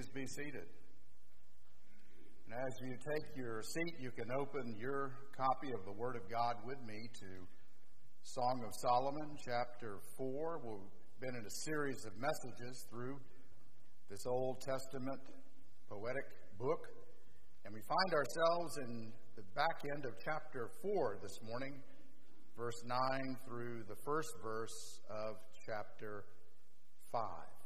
Please be seated. And as you take your seat, you can open your copy of the Word of God with me to Song of Solomon, chapter 4. We've been in a series of messages through this Old Testament poetic book, and we find ourselves in the back end of chapter 4 this morning, verse 9 through the first verse of chapter 5.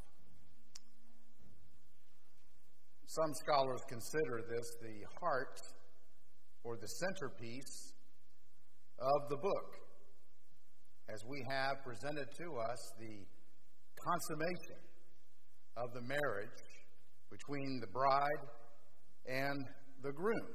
Some scholars consider this the heart or the centerpiece of the book, as we have presented to us the consummation of the marriage between the bride and the groom.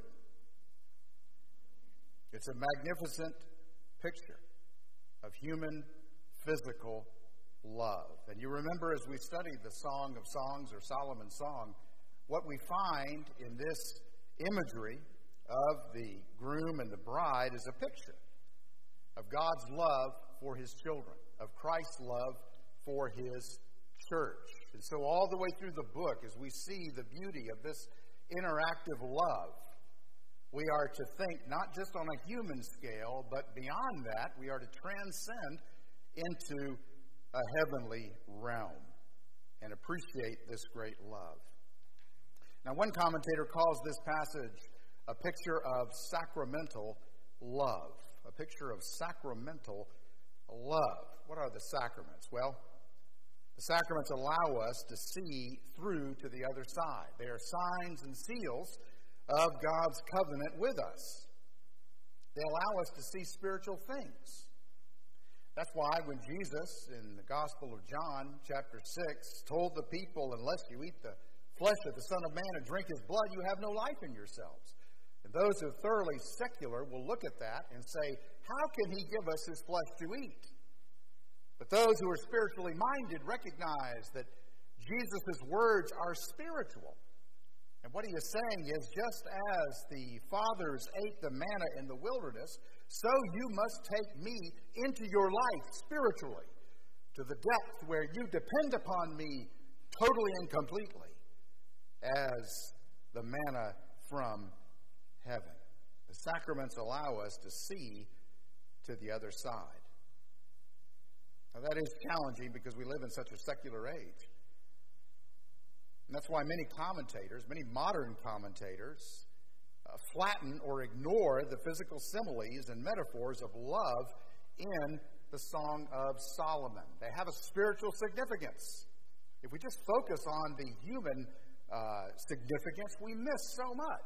It's a magnificent picture of human physical love. And you remember, as we studied the Song of Songs, or Solomon's Song, what we find in this imagery of the groom and the bride is a picture of God's love for his children, of Christ's love for his church. And so all the way through the book, as we see the beauty of this interactive love, we are to think not just on a human scale, but beyond that, we are to transcend into a heavenly realm and appreciate this great love. Now, one commentator calls this passage a picture of sacramental love. A picture of sacramental love. What are the sacraments? Well, the sacraments allow us to see through to the other side. They are signs and seals of God's covenant with us. They allow us to see spiritual things. That's why when Jesus, in the Gospel of John, chapter 6, told the people, unless you eat the flesh of the Son of Man and drink his blood, you have no life in yourselves. And those who are thoroughly secular will look at that and say, how can he give us his flesh to eat? But those who are spiritually minded recognize that Jesus' words are spiritual. And what he is saying is, just as the fathers ate the manna in the wilderness, so you must take me into your life spiritually, to the depth where you depend upon me totally and completely, as the manna from heaven. The sacraments allow us to see to the other side. Now, that is challenging because we live in such a secular age. And that's why many commentators, many modern commentators, flatten or ignore the physical similes and metaphors of love in the Song of Solomon. They have a spiritual significance. If we just focus on the human significance, we miss so much.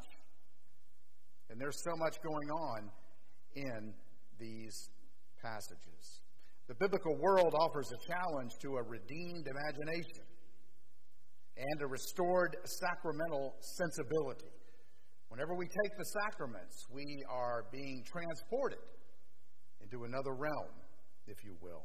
And there's so much going on in these passages. The biblical world offers a challenge to a redeemed imagination and a restored sacramental sensibility. Whenever we take the sacraments, we are being transported into another realm, if you will.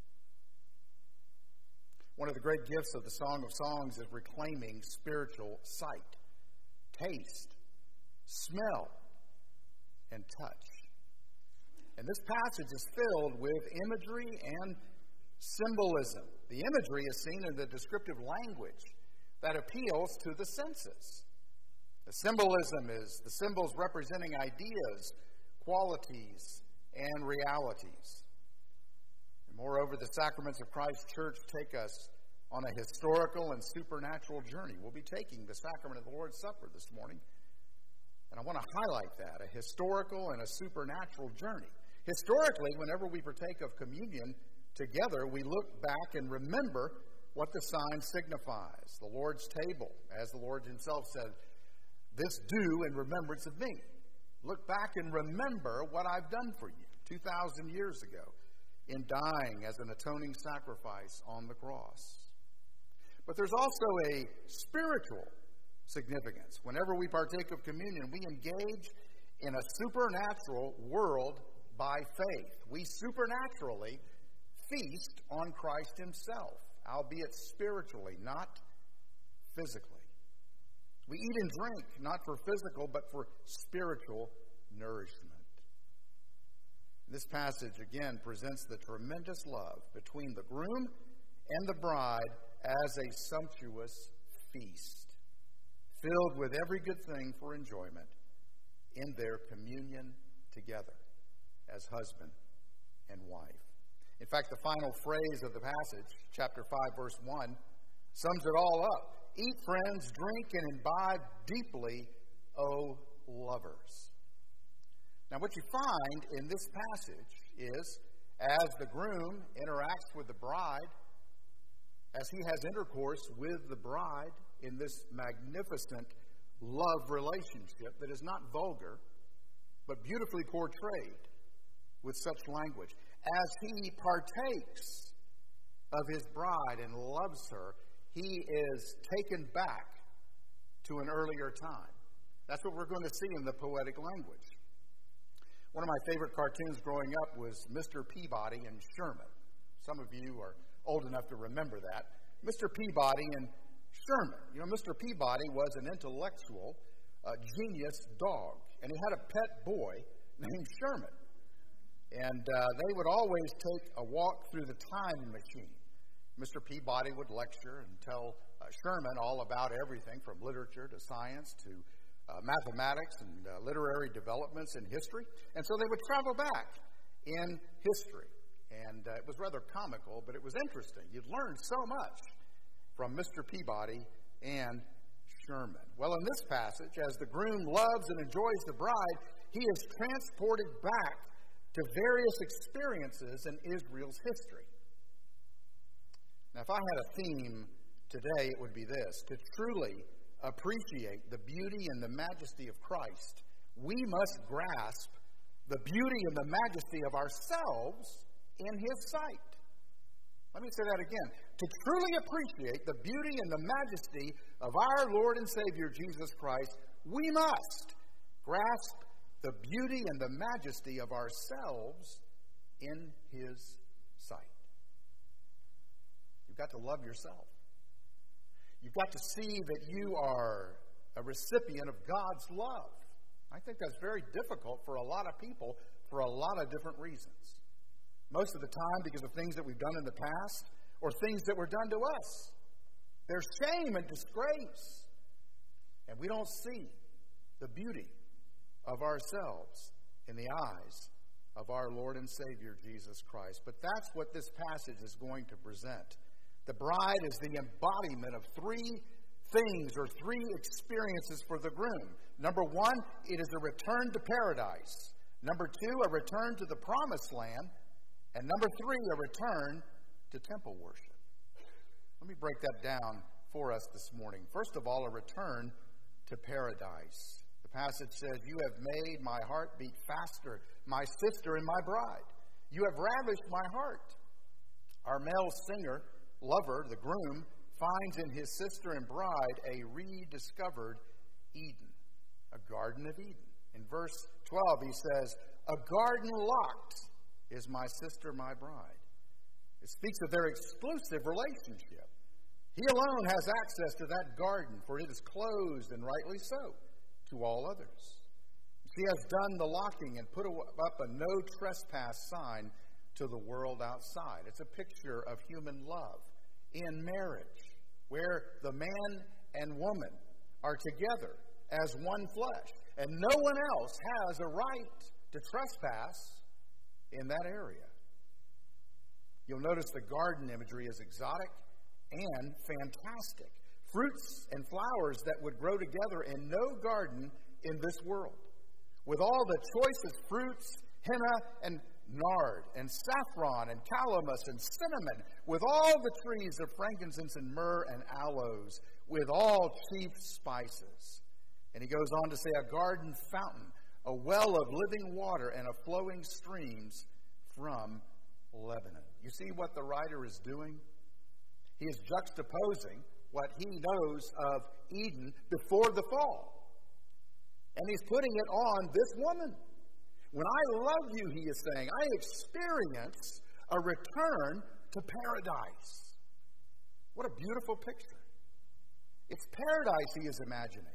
One of the great gifts of the Song of Songs is reclaiming spiritual sight, taste, smell, and touch. And this passage is filled with imagery and symbolism. The imagery is seen in the descriptive language that appeals to the senses. The symbolism is the symbols representing ideas, qualities, and realities. And moreover, the sacraments of Christ's church take us on a historical and supernatural journey. We'll be taking the sacrament of the Lord's Supper this morning. And I want to highlight that, a historical and a supernatural journey. Historically, whenever we partake of communion together, we look back and remember what the sign signifies. The Lord's table, as the Lord himself said, this do in remembrance of me. Look back and remember what I've done for you 2,000 years ago in dying as an atoning sacrifice on the cross. But there's also a spiritual significance. Whenever we partake of communion, we engage in a supernatural world by faith. We supernaturally feast on Christ himself, albeit spiritually, not physically. We eat and drink not for physical, but for spiritual nourishment. This passage, again, presents the tremendous love between the groom and the bride as a sumptuous feast. filled with every good thing for enjoyment in their communion together as husband and wife. In fact, the final phrase of the passage, chapter 5, verse 1, sums it all up. Eat, friends, drink, and imbibe deeply, O lovers. Now, what you find in this passage is, as the groom interacts with the bride, as he has intercourse with the bride in this magnificent love relationship that is not vulgar, but beautifully portrayed with such language, as he partakes of his bride and loves her, he is taken back to an earlier time. That's what we're going to see in the poetic language. One of my favorite cartoons growing up was Mr. Peabody and Sherman. Some of you are old enough to remember that. Mr. Peabody and Sherman. You know, Mr. Peabody was an intellectual, genius dog, and he had a pet boy named Sherman. And they would always take a walk through the time machine. Mr. Peabody would lecture and tell Sherman all about everything from literature to science to mathematics and literary developments in history. And so they would travel back in history. And it was rather comical, but it was interesting. You'd learn so much from Mr. Peabody and Sherman. Well, in this passage, as the groom loves and enjoys the bride, he is transported back to various experiences in Israel's history. Now, if I had a theme today, it would be this: to truly appreciate the beauty and the majesty of Christ, we must grasp the beauty and the majesty of ourselves in His sight. Let me say that again. To truly appreciate the beauty and the majesty of our Lord and Savior Jesus Christ, we must grasp the beauty and the majesty of ourselves in His sight. You've got to love yourself. You've got to see that you are a recipient of God's love. I think that's very difficult for a lot of people for a lot of different reasons. Most of the time because of things that we've done in the past or things that were done to us. There's shame and disgrace. And we don't see the beauty of ourselves in the eyes of our Lord and Savior, Jesus Christ. But that's what this passage is going to present. The bride is the embodiment of three things or three experiences for the groom. Number one, it is a return to paradise. Number two, a return to the promised land. And number three, a return to temple worship. Let me break that down for us this morning. First of all, a return to paradise. The passage says, "You have made my heart beat faster, my sister and my bride. You have ravished my heart." Our male singer, lover, the groom, finds in his sister and bride a rediscovered Eden, a Garden of Eden. In verse 12, he says, "A garden locked is my sister, my bride." It speaks of their exclusive relationship. He alone has access to that garden, for it is closed, and rightly so, to all others. She has done the locking and put up a no trespass sign to the world outside. It's a picture of human love in marriage, where the man and woman are together as one flesh, and no one else has a right to trespass in that area. You'll notice the garden imagery is exotic and fantastic. Fruits and flowers that would grow together in no garden in this world. With all the choicest fruits, henna and nard and saffron and calamus and cinnamon, with all the trees of frankincense and myrrh and aloes, with all chief spices. And he goes on to say, a garden fountain, a well of living water, and of flowing streams from Lebanon. You see what the writer is doing? He is juxtaposing what he knows of Eden before the fall. And he's putting it on this woman. When I love you, he is saying, I experience a return to paradise. What a beautiful picture. It's paradise he is imagining.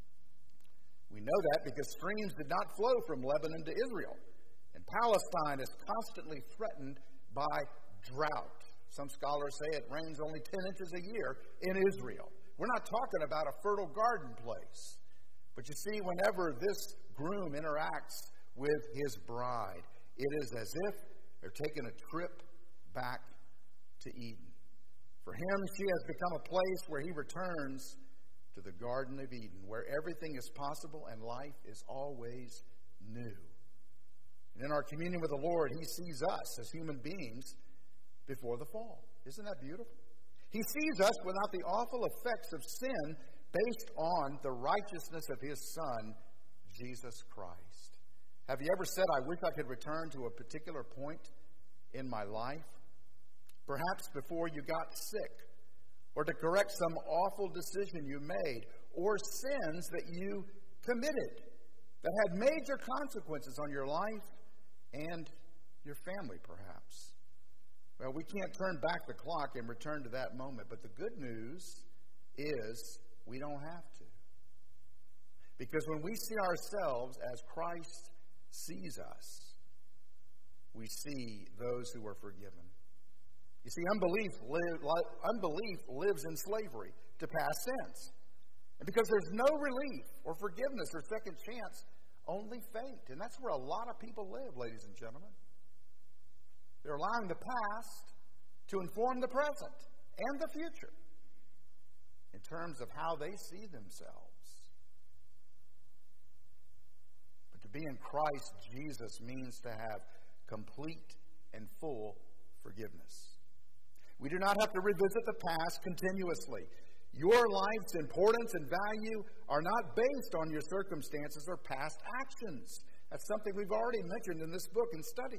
We know that because streams did not flow from Lebanon to Israel. And Palestine is constantly threatened by drought. Some scholars say it rains only 10 inches a year in Israel. We're not talking about a fertile garden place. But you see, whenever this groom interacts with his bride, it is as if they're taking a trip back to Eden. For him, she has become a place where he returns to the Garden of Eden, where everything is possible and life is always new. And in our communion with the Lord, he sees us as human beings before the fall. Isn't that beautiful? He sees us without the awful effects of sin based on the righteousness of his Son, Jesus Christ. Have you ever said, I wish I could return to a particular point in my life? Perhaps before you got sick, or to correct some awful decision you made, or sins that you committed that had major consequences on your life and your family, perhaps. Well, we can't turn back the clock and return to that moment, but the good news is we don't have to. Because when we see ourselves as Christ sees us, we see those who are forgiven. You see, unbelief lives in slavery to past sins. And because there's no relief or forgiveness or second chance, only fate. And that's where a lot of people live, ladies and gentlemen. They're allowing the past to inform the present and the future in terms of how they see themselves. But to be in Christ Jesus means to have complete and full forgiveness. We do not have to revisit the past continuously. Your life's importance and value are not based on your circumstances or past actions. That's something we've already mentioned in this book and studied.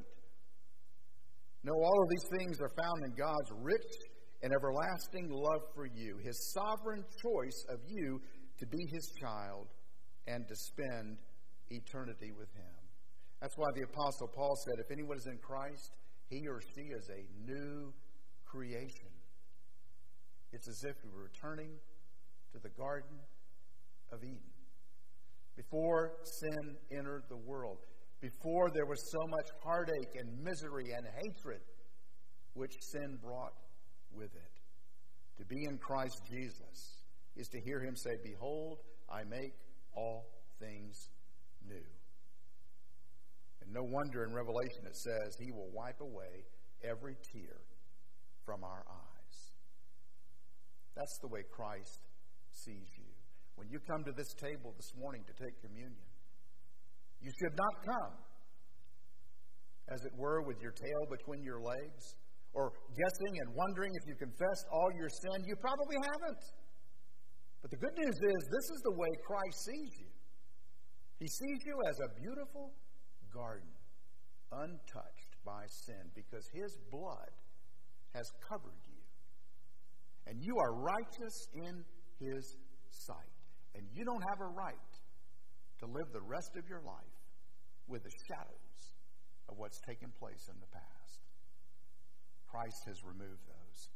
No, all of these things are found in God's rich and everlasting love for you, his sovereign choice of you to be his child and to spend eternity with him. That's why the Apostle Paul said, if anyone is in Christ, he or she is a new creation. It's as if we were returning to the Garden of Eden. Before sin entered the world, before there was so much heartache and misery and hatred which sin brought with it. To be in Christ Jesus is to hear him say, behold, I make all things new. And no wonder in Revelation it says he will wipe away every tear from our eyes. That's the way Christ sees you. When you come to this table this morning to take communion, you should not come, as it were, with your tail between your legs, or guessing and wondering if you confessed all your sin. You probably haven't. But the good news is, this is the way Christ sees you. He sees you as a beautiful garden, untouched by sin, because his blood has covered you. And you are righteous in his sight. And you don't have a right to live the rest of your life with the shadows of what's taken place in the past. Christ has removed those.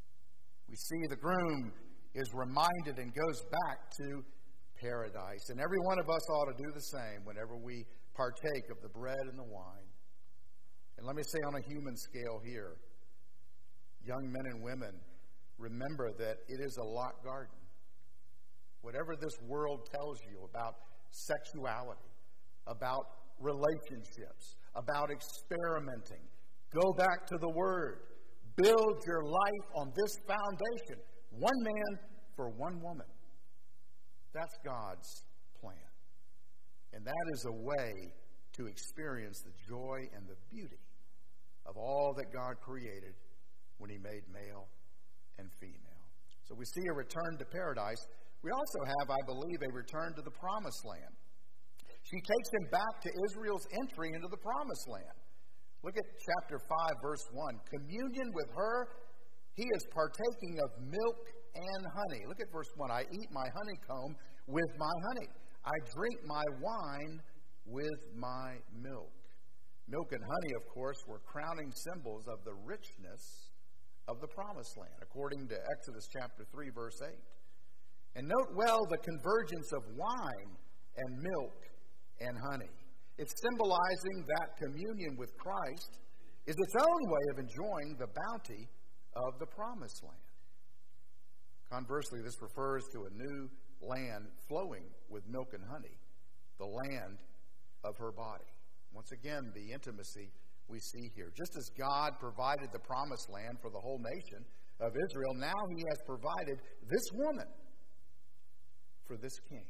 We see the groom is reminded and goes back to paradise. And every one of us ought to do the same whenever we partake of the bread and the wine. And let me say on a human scale here, young men and women, remember that it is a locked garden. Whatever this world tells you about sexuality, about relationships, about experimenting, go back to the Word. Build your life on this foundation. One man for one woman. That's God's plan. And that is a way to experience the joy and the beauty of all that God created when he made male and female. So we see a return to paradise. We also have, I believe, a return to the promised land. She takes him back to Israel's entry into the promised land. Look at chapter 5, verse 1. Communion with her, he is partaking of milk and honey. Look at verse 1. I eat my honeycomb with my honey. I drink my wine with my milk. Milk and honey, of course, were crowning symbols of the richness of the promised land, according to Exodus chapter 3, verse 8. And note well the convergence of wine and milk and honey. It's symbolizing that communion with Christ is its own way of enjoying the bounty of the promised land. Conversely, this refers to a new land flowing with milk and honey, the land of her body. Once again, the intimacy we see here. Just as God provided the promised land for the whole nation of Israel, now he has provided this woman for this king.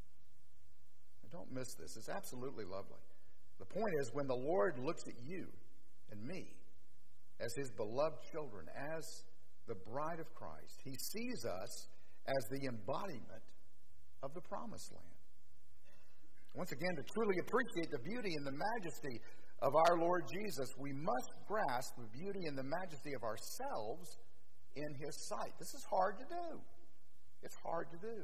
Now, don't miss this. It's absolutely lovely. The point is, when the Lord looks at you and me as his beloved children, as the bride of Christ, he sees us as the embodiment of the promised land. Once again, to truly appreciate the beauty and the majesty of our Lord Jesus, we must grasp the beauty and the majesty of ourselves in his sight. This is hard to do. It's hard to do.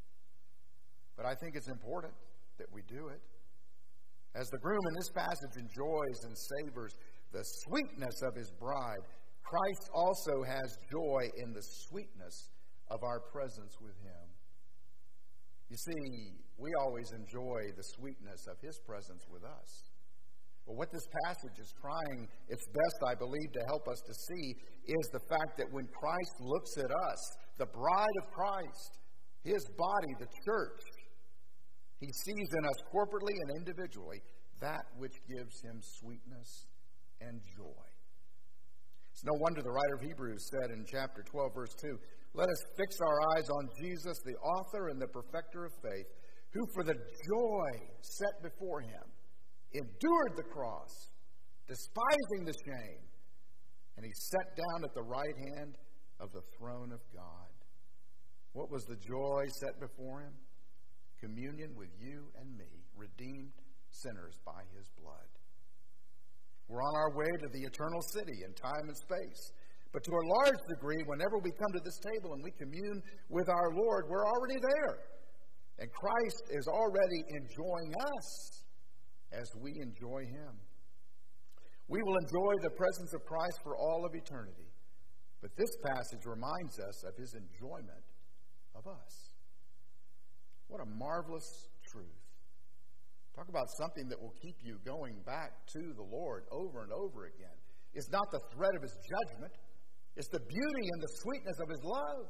But I think it's important that we do it. As the groom in this passage enjoys and savors the sweetness of his bride, Christ also has joy in the sweetness of our presence with him. You see, we always enjoy the sweetness of his presence with us. But what this passage is trying its best, I believe, to help us to see is the fact that when Christ looks at us, the bride of Christ, his body, the church, he sees in us corporately and individually that which gives him sweetness and joy. It's no wonder the writer of Hebrews said in chapter 12, verse 2, "Let us fix our eyes on Jesus, the author and the perfecter of faith, who for the joy set before him endured the cross, despising the shame, and he sat down at the right hand of the throne of God." What was the joy set before him? Communion with you and me, redeemed sinners by his blood. We're on our way to the eternal city in time and space. But to a large degree, whenever we come to this table and we commune with our Lord, we're already there. And Christ is already enjoying us as we enjoy him. We will enjoy the presence of Christ for all of eternity. But this passage reminds us of his enjoyment of us. What a marvelous truth. Talk about something that will keep you going back to the Lord over and over again. It's not the threat of his judgment. It's the beauty and the sweetness of his love.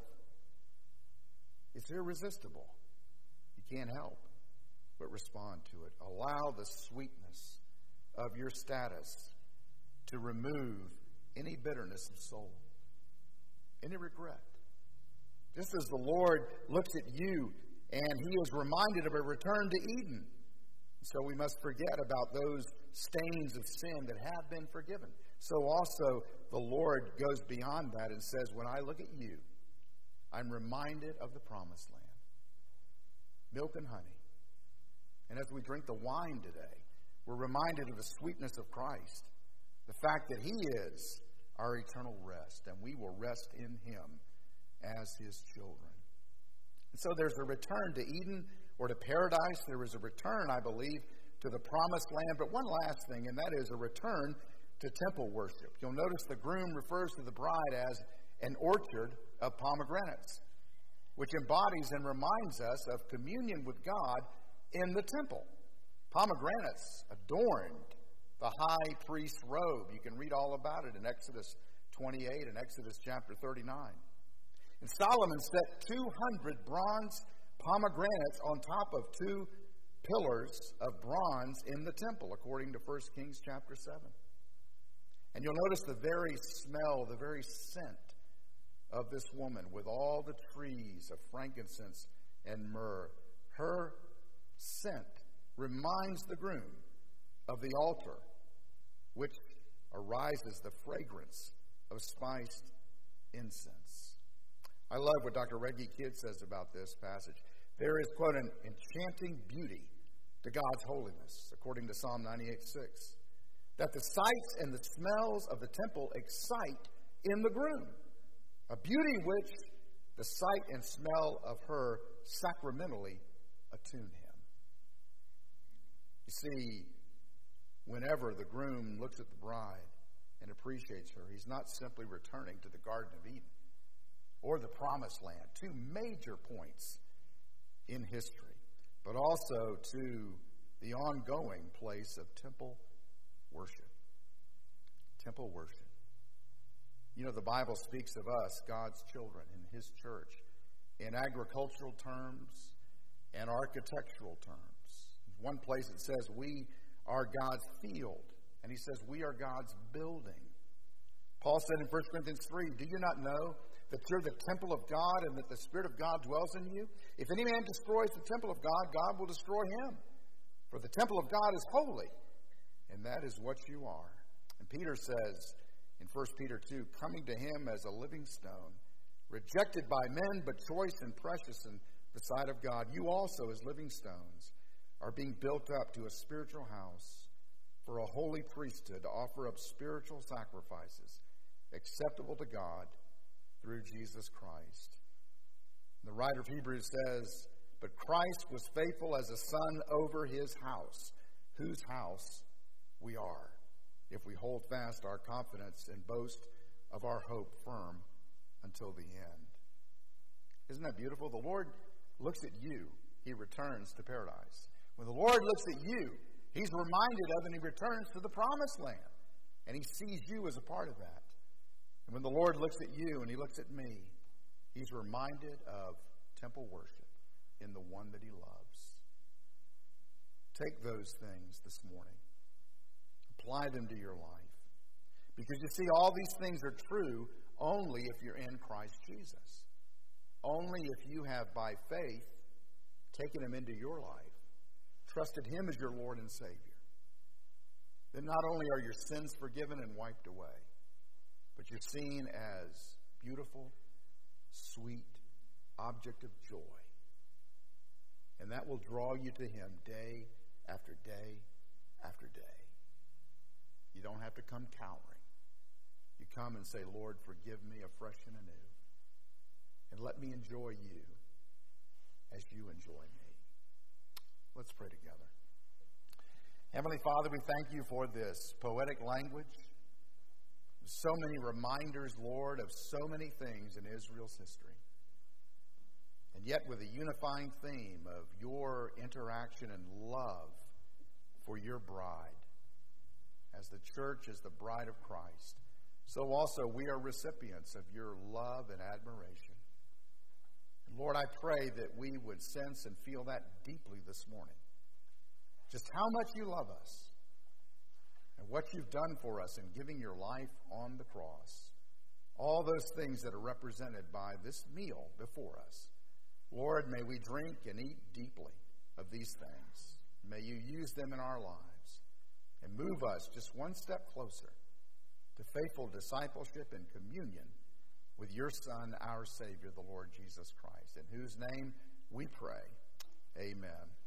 It's irresistible. You can't help but respond to it. Allow the sweetness of your status to remove any bitterness of soul, any regret. Just as the Lord looks at you and he is reminded of a return to Eden, so we must forget about those stains of sin that have been forgiven. So also the Lord goes beyond that and says, when I look at you, I'm reminded of the promised land. Milk and honey. And as we drink the wine today, we're reminded of the sweetness of Christ. The fact that he is our eternal rest, and we will rest in him as his children. And so there's a return to Eden or to paradise. There is a return, I believe, to the promised land. But one last thing, and that is a return to temple worship. You'll notice the groom refers to the bride as an orchard of pomegranates, which embodies and reminds us of communion with God in the temple. Pomegranates adorned the high priest's robe. You can read all about it in Exodus 28 and Exodus chapter 39. And Solomon set 200 bronze pomegranates on top of 2 pillars of bronze in the temple, according to 1 Kings chapter 7. And you'll notice the very smell, the very scent of this woman with all the trees of frankincense and myrrh. Her scent reminds the groom of the altar, which arises the fragrance of spiced incense. I love what Dr. Reggie Kidd says about this passage. There is, quote, an enchanting beauty to God's holiness, according to Psalm 98:6, that the sights and the smells of the temple excite in the groom, a beauty which the sight and smell of her sacramentally attune him. You see, whenever the groom looks at the bride and appreciates her, he's not simply returning to the Garden of Eden or the Promised Land, 2 major points in history, but also to the ongoing place of temple worship. Temple worship. You know, the Bible speaks of us, God's children, in his church, in agricultural terms and architectural terms. One place it says we are God's field, and he says we are God's building. Paul said in 1 Corinthians 3, do you not know that you're the temple of God and that the Spirit of God dwells in you? If any man destroys the temple of God, God will destroy him. For the temple of God is holy, and that is what you are. And Peter says in 1 Peter 2, coming to him as a living stone, rejected by men, but choice and precious in the sight of God, you also as living stones are being built up to a spiritual house for a holy priesthood to offer up spiritual sacrifices acceptable to God through Jesus Christ. The writer of Hebrews says, but Christ was faithful as a son over his house, whose house we are, if we hold fast our confidence and boast of our hope firm until the end. Isn't that beautiful? The Lord looks at you, he returns to paradise. When the Lord looks at you, he's reminded of and he returns to the promised land. And he sees you as a part of that. And when the Lord looks at you and he looks at me, he's reminded of temple worship in the one that he loves. Take those things this morning. Apply them to your life. Because you see, all these things are true only if you're in Christ Jesus. Only if you have, by faith, taken him into your life, trusted him as your Lord and Savior. Then not only are your sins forgiven and wiped away, but you're seen as beautiful, sweet, object of joy. And that will draw you to him day after day after day. You don't have to come cowering. You come and say, Lord, forgive me afresh and anew. And let me enjoy you as you enjoy me. Let's pray together. Heavenly Father, we thank you for this poetic language. So many reminders, Lord, of so many things in Israel's history. And yet with a unifying theme of your interaction and love for your bride. As the church is the bride of Christ, so also we are recipients of your love and admiration. And Lord, I pray that we would sense and feel that deeply this morning. Just how much you love us and what you've done for us in giving your life on the cross. All those things that are represented by this meal before us. Lord, may we drink and eat deeply of these things. May you use them in our lives and move us just one step closer to faithful discipleship and communion with your Son, our Savior, the Lord Jesus Christ, in whose name we pray. Amen.